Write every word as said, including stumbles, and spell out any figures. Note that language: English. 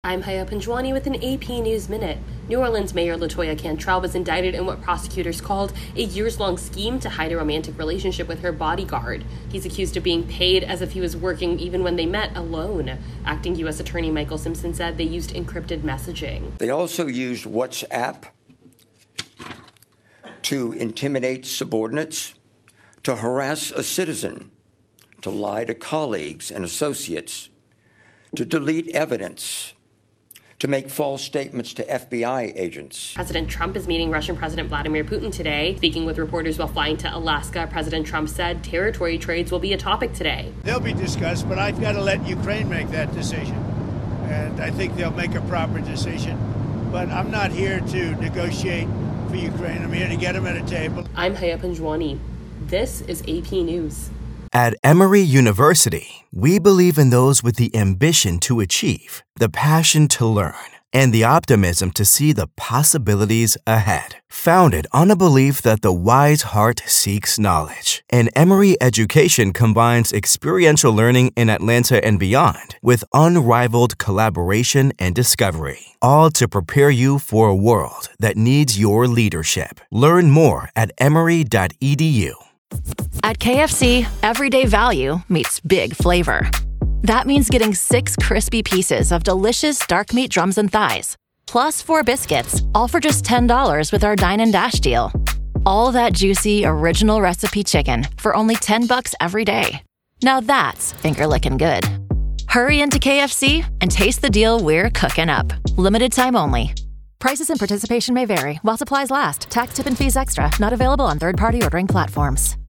I'm Haya Panjwani with an A P News Minute. New Orleans Mayor LaToya Cantrell was indicted in what prosecutors called a years-long scheme to hide a romantic relationship with her bodyguard. He's accused of being paid as if he was working even when they met alone. Acting U S Attorney Michael Simpson said they used encrypted messaging. They also used WhatsApp to intimidate subordinates, to harass a citizen, to lie to colleagues and associates, to delete evidence, to make false statements to F B I agents. President Trump is meeting Russian President Vladimir Putin today. Speaking with reporters while flying to Alaska, President Trump said territory trades will be a topic today. They'll be discussed, but I've got to let Ukraine make that decision. And I think they'll make a proper decision. But I'm not here to negotiate for Ukraine. I'm here to get them at a table. I'm Haya Panjwani. This is A P News. At Emory University, we believe in those with the ambition to achieve, the passion to learn, and the optimism to see the possibilities ahead. Founded on a belief that the wise heart seeks knowledge, and Emory education combines experiential learning in Atlanta and beyond with unrivaled collaboration and discovery, all to prepare you for a world that needs your leadership. Learn more at emory dot e d u. At K F C, everyday value meets big flavor. That means getting six crispy pieces of delicious dark meat drums and thighs, plus four biscuits, all for just ten dollars with our Dine and Dash deal. All that juicy, original recipe chicken for only ten bucks every day. Now that's finger-licking good. Hurry into K F C and taste the deal we're cooking up. Limited time only. Prices and participation may vary while supplies last. Tax, tip, and fees extra. Not available on third-party ordering platforms.